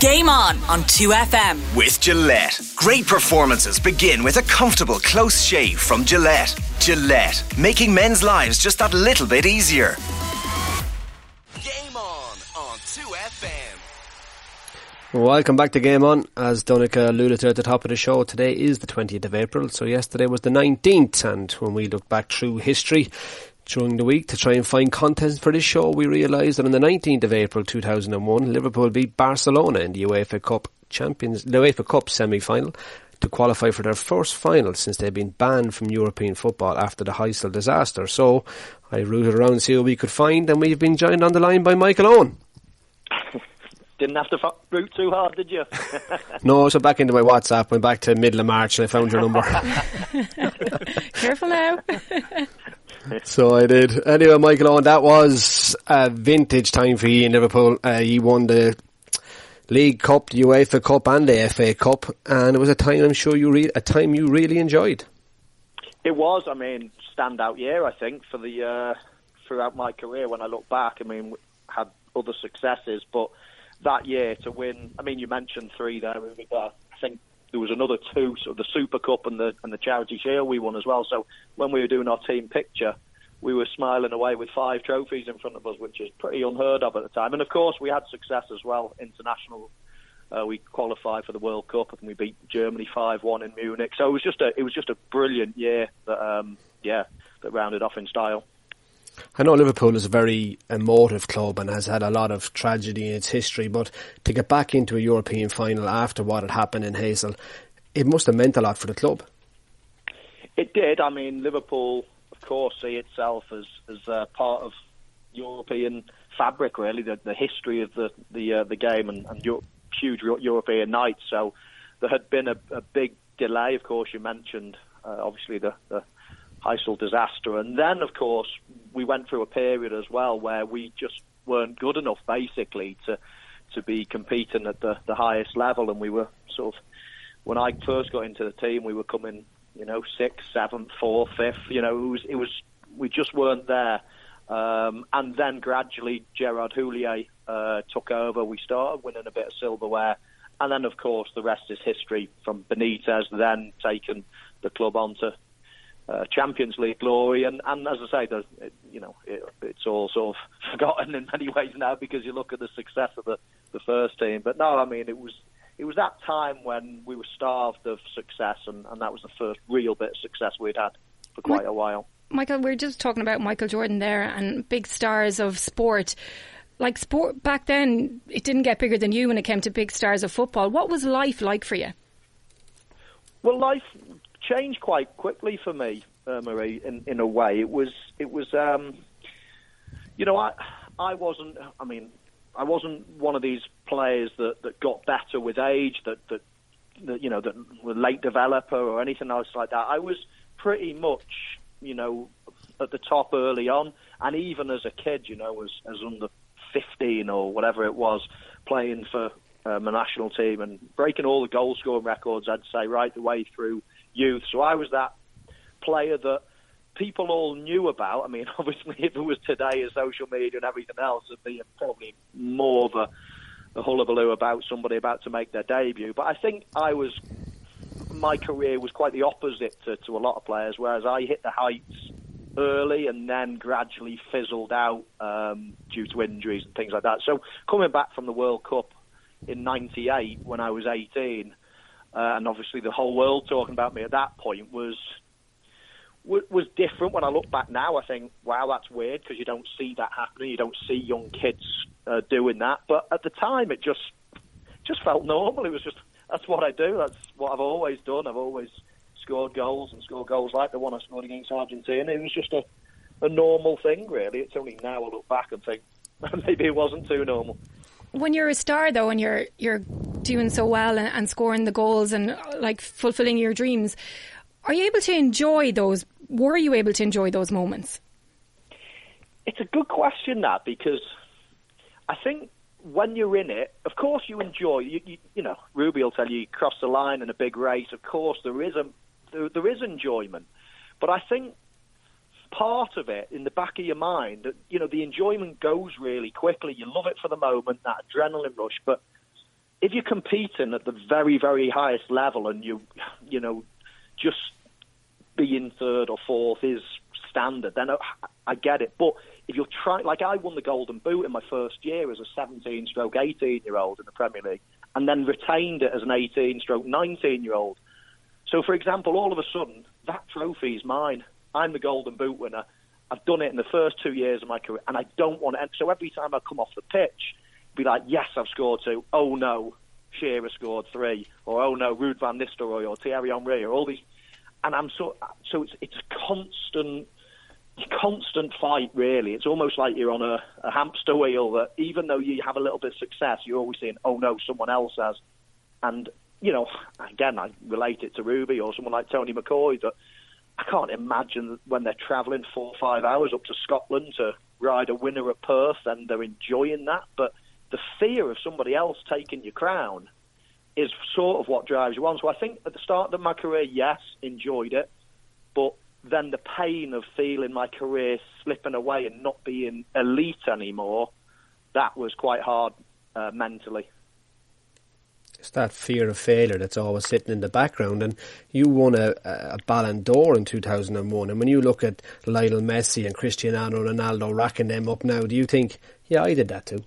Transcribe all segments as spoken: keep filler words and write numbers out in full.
Game On on two F M. With Gillette. Great performances begin with a comfortable, close shave from Gillette. Gillette, making men's lives just that little bit easier. Game On on two F M. Welcome back to Game On. As Donica alluded to at the top of the show, today is the twentieth of April, so yesterday was the nineteenth, and when we look back through history during the week to try and find content for this show, we realised that on the nineteenth of April two thousand one, Liverpool beat Barcelona in the UEFA Cup Champions, the UEFA Cup semi-final to qualify for their first final since they'd been banned from European football after the Heysel disaster. So I rooted around to see what we could find, and we've been joined on the line by Michael Owen. Didn't have to f- root too hard, did you? No, so back into my WhatsApp, went back to middle of March and I found your number. Careful now. So I did. Anyway, Michael Owen, that was a vintage time for you in Liverpool. Uh, you won the League Cup, the UEFA Cup and the F A Cup, and it was a time I'm sure you re- a time you really enjoyed. It was, I mean, standout year, I think, for the uh, throughout my career. When I look back, I mean, had other successes, but that year to win, I mean, you mentioned three there. I think there was another two, so the Super Cup and the and the Charity Shield we won as well. So when we were doing our team picture, we were smiling away with five trophies in front of us, which is pretty unheard of at the time. And of course, we had success as well, international. Uh, we qualified for the World Cup and we beat Germany five one in Munich. So it was just a it was just a brilliant year that um, yeah that rounded off in style. I know Liverpool is a very emotive club and has had a lot of tragedy in its history, but to get back into a European final after what had happened in Heysel, it must have meant a lot for the club. It did. I mean, Liverpool, of course, see itself as as uh, part of European fabric, really, the, the history of the the, uh, the game and, and Euro- huge European nights. So there had been a, a big delay, of course, you mentioned, uh, obviously, the... the Heysel disaster, and then of course we went through a period as well where we just weren't good enough basically to to be competing at the, the highest level, and we were sort of, when I first got into the team, we were coming, you know, sixth, seventh, fourth, fifth, you know, it was, it was we just weren't there, um, and then gradually Gerard Houllier uh, took over, we started winning a bit of silverware, and then of course the rest is history, from Benitez then taking the club on to Uh, Champions League glory, and, and as I say, the, it, you know, it, it's all sort of forgotten in many ways now because you look at the success of the, the first team. But no, I mean, it was it was that time when we were starved of success, and, and that was the first real bit of success we'd had for quite a while. Michael, we're just talking about Michael Jordan there and big stars of sport. Like sport back then, it didn't get bigger than you when it came to big stars of football. What was life like for you? Well, life changed quite quickly for me, uh, Marie. In, in a way, it was it was um, you know I I wasn't I mean I wasn't one of these players that, that got better with age, that, that that you know that were late developer or anything else like that. I was pretty much you know at the top early on, and even as a kid, you know, as as under fifteen or whatever it was, playing for um, a national team and breaking all the goal scoring records, I'd say, right the way through youth. So I was that player that people all knew about. I mean, obviously, if it was today as social media and everything else, it'd be probably more of a, a hullabaloo about somebody about to make their debut. But I think I was, my career was quite the opposite to, to a lot of players, whereas I hit the heights early and then gradually fizzled out um, due to injuries and things like that. So coming back from the World Cup in ninety-eight when I was eighteen, Uh, and obviously the whole world talking about me at that point was was different. When I look back now, I think, wow, that's weird, because you don't see that happening. You don't see young kids uh, doing that. But at the time, it just just felt normal. It was just, that's what I do. That's what I've always done. I've always scored goals and scored goals like the one I scored against Argentina. It was just a, a normal thing, really. It's only now I look back and think, maybe it wasn't too normal. When you're a star, though, and you're you're doing so well and, and scoring the goals and like fulfilling your dreams, are you able to enjoy those? Were you able to enjoy those moments? It's a good question, that, because I think when you're in it, of course you enjoy. You, you, you know, Ruby will tell you, you cross the line in a big race. Of course, there is a there, there is enjoyment, but I think part of it in the back of your mind, you know, the enjoyment goes really quickly. You love it for the moment, that adrenaline rush, but if you're competing at the very, very highest level and you, you know, just being third or fourth is standard, then I, I get it. But if you're trying, like I won the Golden Boot in my first year as a seventeen stroke eighteen year old in the Premier League, and then retained it as an eighteen stroke nineteen year old. So, for example, all of a sudden, that trophy is mine. I'm the Golden Boot winner. I've done it in the first two years of my career, and I don't want to. So every time I come off the pitch, be like, yes, I've scored two. Oh no, Shearer scored three, or oh no, Ruud van Nistelrooy or Thierry Henry, or all these. And I'm so so it's it's a constant, constant fight. Really, it's almost like you're on a, a hamster wheel. That even though you have a little bit of success, you're always saying, oh no, someone else has. And you know, again, I relate it to Ruby or someone like Tony McCoy. That I can't imagine when they're travelling four or five hours up to Scotland to ride a winner at Perth, and they're enjoying that. But the fear of somebody else taking your crown is sort of what drives you on. So I think at the start of my career, yes, enjoyed it. But then the pain of feeling my career slipping away and not being elite anymore, that was quite hard uh, mentally. It's that fear of failure that's always sitting in the background. And you won a, a Ballon d'Or in two thousand one. And when you look at Lionel Messi and Cristiano Ronaldo racking them up now, do you think, yeah, I did that too?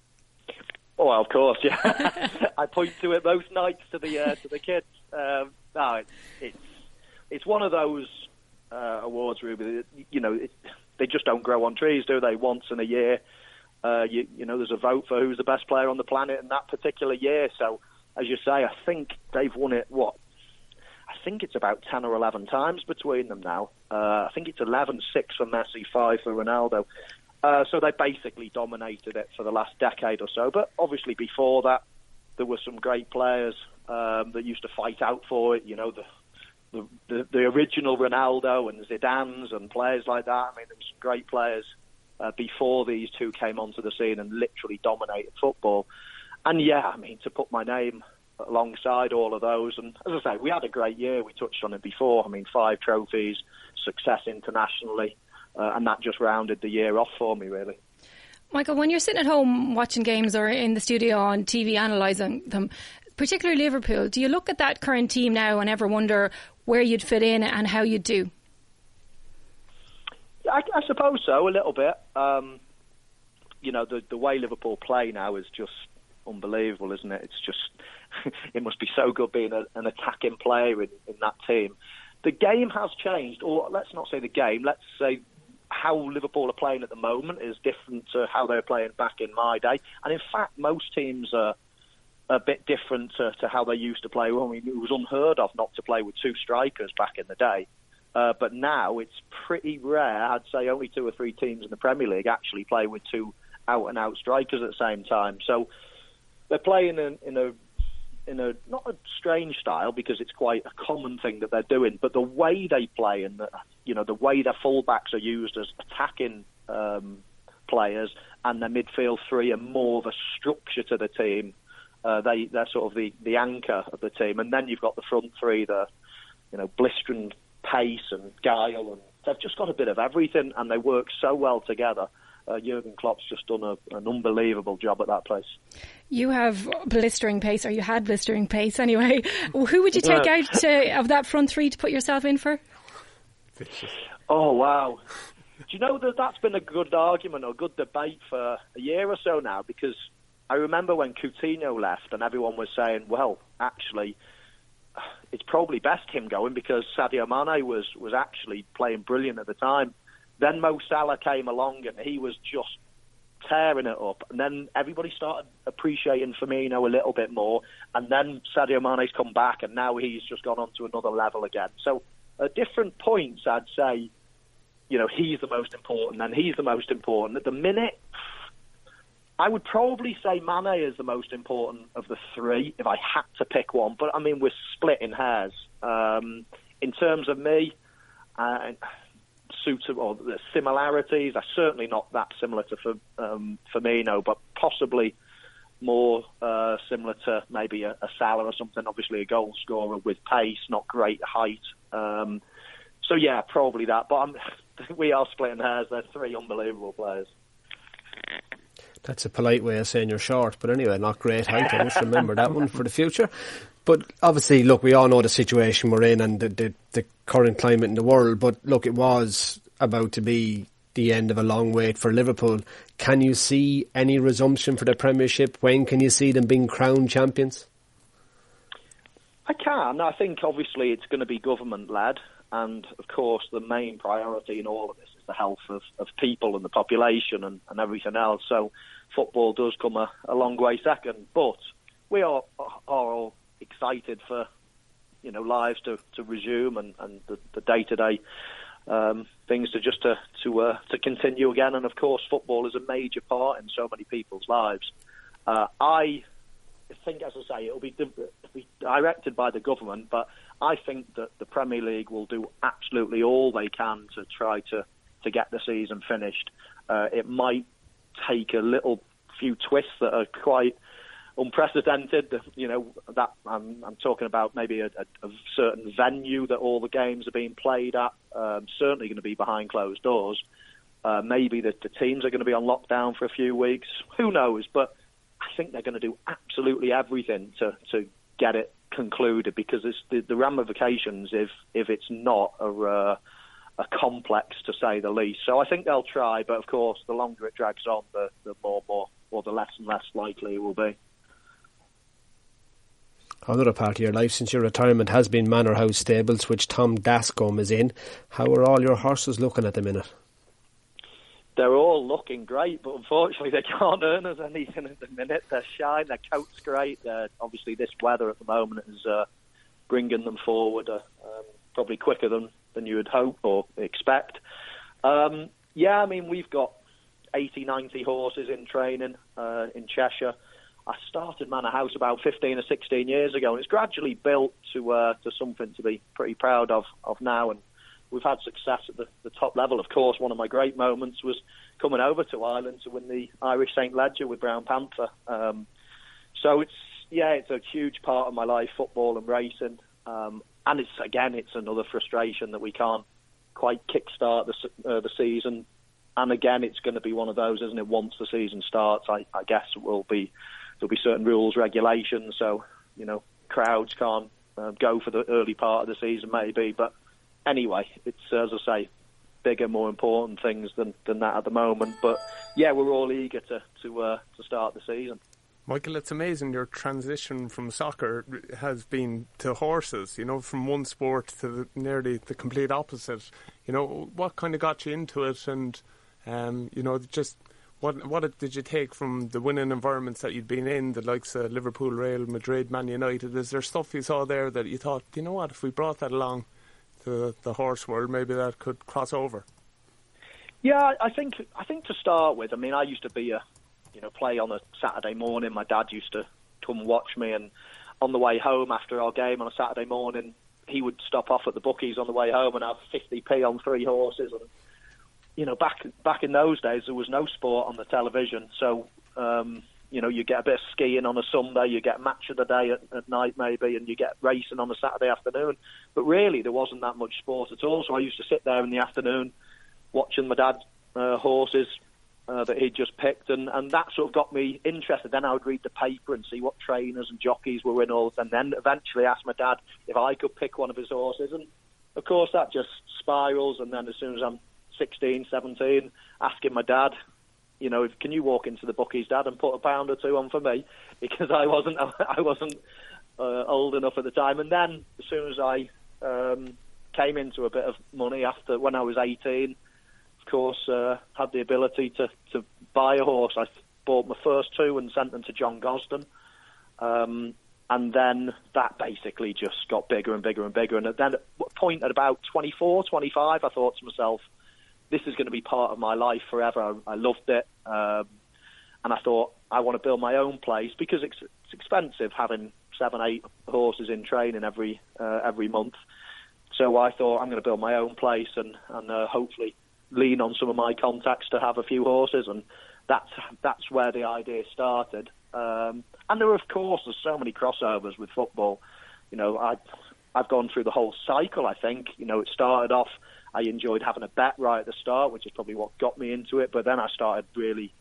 Oh, well, of course, yeah. I point to it most nights to the uh, to the kids. Um, no, it's it's it's one of those uh, awards, Ruby. That, you know, it, they just don't grow on trees, do they? Once in a year, uh, you you know, there's a vote for who's the best player on the planet in that particular year. So, as you say, I think they've won it. What? I think it's about ten or eleven times between them now. Uh, I think it's eleven, six for Messi, five for Ronaldo. Uh, so they basically dominated it for the last decade or so. But obviously before that, there were some great players um, that used to fight out for it. You know, the the, the, the original Ronaldo and Zidane's and players like that. I mean, there were some great players uh, before these two came onto the scene and literally dominated football. And yeah, I mean, to put my name alongside all of those. And as I say, we had a great year. We touched on it before. I mean, five trophies, success internationally. Uh, and that just rounded the year off for me, really. Michael, when you're sitting at home watching games or in the studio on T V analysing them, particularly Liverpool, do you look at that current team now and ever wonder where you'd fit in and how you'd do? I, I suppose so, a little bit. Um, you know, the, the way Liverpool play now is just unbelievable, isn't it? It's just, it must be so good being a, an attacking player in, in that team. The game has changed, or let's not say the game, let's say how Liverpool are playing at the moment is different to how they were playing back in my day. And in fact, most teams are a bit different to, to how they used to play. Well, I mean, it was unheard of not to play with two strikers back in the day. Uh, but now it's pretty rare. I'd say only two or three teams in the Premier League actually play with two out-and-out strikers at the same time. So they're playing in, in a in a not a strange style, because it's quite a common thing that they're doing, but the way they play and the, you know, the way their fullbacks are used as attacking um, players, and their midfield three are more of a structure to the team. Uh, they they're sort of the, the anchor of the team, and then you've got the front three, the you know blistering pace and guile, and they've just got a bit of everything, and they work so well together. Uh, Jurgen Klopp's just done a, an unbelievable job at that place. You have blistering pace, or you had blistering pace anyway. Who would you take yeah. out to, of that front three to put yourself in for? Oh, wow. Do you know that that's been a good argument or good debate for a year or so now? Because I remember when Coutinho left and everyone was saying, well, actually, it's probably best him going because Sadio Mane was, was actually playing brilliant at the time. Then Mo Salah came along and he was just tearing it up. And then everybody started appreciating Firmino a little bit more. And then Sadio Mane's come back and now he's just gone on to another level again. So at different points, I'd say, you know, he's the most important and he's the most important. At the minute, I would probably say Mane is the most important of the three if I had to pick one. But, I mean, we're splitting hairs. Um, in terms of me... Uh, suitable, or the similarities are certainly not that similar to um, Firmino, but possibly more uh, similar to maybe a, a Salah or something. Obviously, a goal scorer with pace, not great height. Um, so yeah, probably that. But I'm, we are splitting hairs. They're three unbelievable players. That's a polite way of saying you're short, but anyway, not great height. I must remember that one for the future. But obviously, look, we all know the situation we're in and the, the, the current climate in the world, but look, it was about to be the end of a long wait for Liverpool. Can you see any resumption for the Premiership? When can you see them being crowned champions? I can. I think obviously it's going to be government-led, and of course the main priority in all of this is the health of, of people and the population and, and everything else. So football does come a, a long way second, but we are, are all excited for, you know, lives to, to resume and, and the, the day-to-day um, things to just to to, uh, to continue again. And of course, football is a major part in so many people's lives. Uh, I think, as I say, it'll be, it'll be directed by the government, but I think that the Premier League will do absolutely all they can to try to, to get the season finished. Uh, it might take a little few twists that are quite unprecedented. You know, that I'm, I'm talking about maybe a, a, a certain venue that all the games are being played at. Um, certainly going to be behind closed doors. Uh, maybe the, the teams are going to be on lockdown for a few weeks. Who knows? But I think they're going to do absolutely everything to, to get it concluded, because it's the, the ramifications if if it's not are uh, a complex, to say the least. So I think they'll try, but of course, the longer it drags on, the, the more, more, or the less and less likely it will be. Another part of your life since your retirement has been Manor House Stables, which Tom Dascombe is in. How are all your horses looking at the minute? They're all looking great, but unfortunately they can't earn us anything at the minute. They're shine, their coat's great. They're, obviously this weather at the moment is uh, bringing them forward uh, um, probably quicker than, than you would hope or expect. Um, yeah, I mean, we've got eighty, ninety horses in training uh, in Cheshire. I started Manor House about fifteen or sixteen years ago, and it's gradually built to uh, to something to be pretty proud of, of now. And we've had success at the, the top level. Of course, one of my great moments was coming over to Ireland to win the Irish Saint Leger with Brown Panther. Um, so it's, yeah, it's a huge part of my life, football and racing. Um, and it's, again, it's another frustration that we can't quite kickstart the, uh, the season. And again, it's going to be one of those, isn't it? Once the season starts, I, I guess it will be, there'll be certain rules, regulations. So, you know, crowds can't uh, go for the early part of the season maybe, but anyway, it's, as I say, bigger, more important things than, than that at the moment. But yeah, we're all eager to to, uh, to start the season. Michael, it's amazing your transition from soccer has been to horses, you know, from one sport to the, nearly the complete opposite. You know, what kind of got you into it, and, um, you know, just what what did you take from the winning environments that you'd been in, the likes of Liverpool, Real Madrid, Man United? Is there stuff you saw there that you thought, you know what, if we brought that along to the horse world, maybe that could cross over? Yeah, I think I think to start with, I mean, I used to be a, you know, play on a Saturday morning. My dad used to come watch me, and on the way home after our game on a Saturday morning, he would stop off at the bookies on the way home and have fifty p on three horses. And you know, back back in those days, there was no sport on the television, so um, you know, you get a bit of skiing on a Sunday, you get match of the day at, at night maybe, and you get racing on a Saturday afternoon. But really, there wasn't that much sport at all. So I used to sit there in the afternoon watching my dad's uh, horses uh, that he'd just picked, and, and that sort of got me interested. Then I would read the paper and see what trainers and jockeys were in all, and then eventually ask my dad if I could pick one of his horses. And of course, that just spirals. And then as soon as I'm sixteen, seventeen, asking my dad, you know, can you walk into the bookies, Dad, and put a pound or two on for me? Because I wasn't, I wasn't uh, old enough at the time. And then, as soon as I um, came into a bit of money after when I was eighteen, of course, uh, had the ability to, to buy a horse. I bought my first two and sent them to John Gosden. Um, and then that basically just got bigger and bigger and bigger. And then at a point at about twenty-four, twenty-five, I thought to myself, this is going to be part of my life forever. I, I loved it. Um, and I thought, I want to build my own place, because it's, it's expensive having seven, eight horses in training every uh, every month. So I thought, I'm going to build my own place and, and uh, hopefully lean on some of my contacts to have a few horses. And that's, that's where the idea started. Um, and there are, of course, there's so many crossovers with football. You know, I, I've gone through the whole cycle, I think. You know, it started off, I enjoyed having a bet right at the start, which is probably what got me into it. But then I started really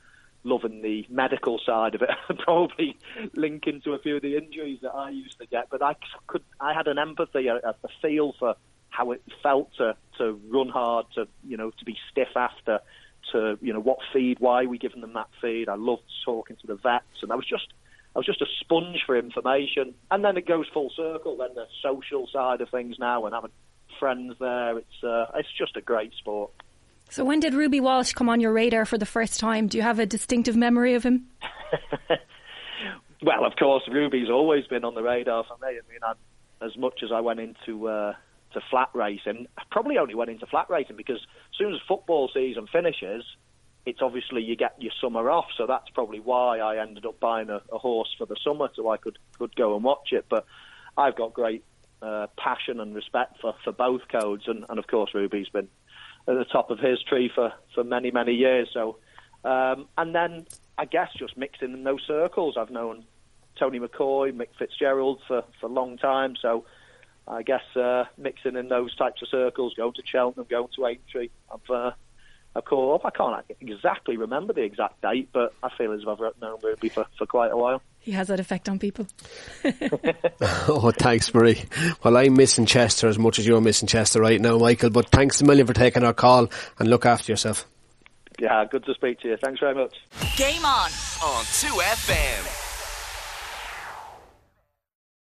loving the medical side of it, probably linking to a few of the injuries that I used to get. But I could, I had an empathy, a, a feel for how it felt to, to run hard, to you know, to be stiff after, to you know what feed, why we giving them that feed. I loved talking to the vets, and I was just, I was just a sponge for information. And then it goes full circle. Then the social side of things now, and having friends there, it's uh, it's just a great sport. So when did Ruby Walsh come on your radar for the first time? Do you have a distinctive memory of him? Well, of course, Ruby's always been on the radar for me. I mean, I, as much as I went into uh, to flat racing, I probably only went into flat racing because as soon as football season finishes, it's obviously you get your summer off. So that's probably why I ended up buying a, a horse for the summer so I could, could go and watch it. But I've got great uh, passion and respect for, for both codes. And, and, of course, Ruby's been at the top of his tree for, for many, many years. So, um, and then I guess just mixing in those circles. I've known Tony McCoy, Mick Fitzgerald for, for a long time. So I guess uh, mixing in those types of circles, going to Cheltenham, going to Aintree, I've, uh, I've caught up. I can't exactly remember the exact date, but I feel as if I've known Ruby for, for quite a while. He has that effect on people. Oh, thanks, Marie. Well, I'm missing Chester as much as you're missing Chester right now, Michael, but thanks a million for taking our call, and look after yourself. Yeah, good to speak to you. Thanks very much. Game on on two F M.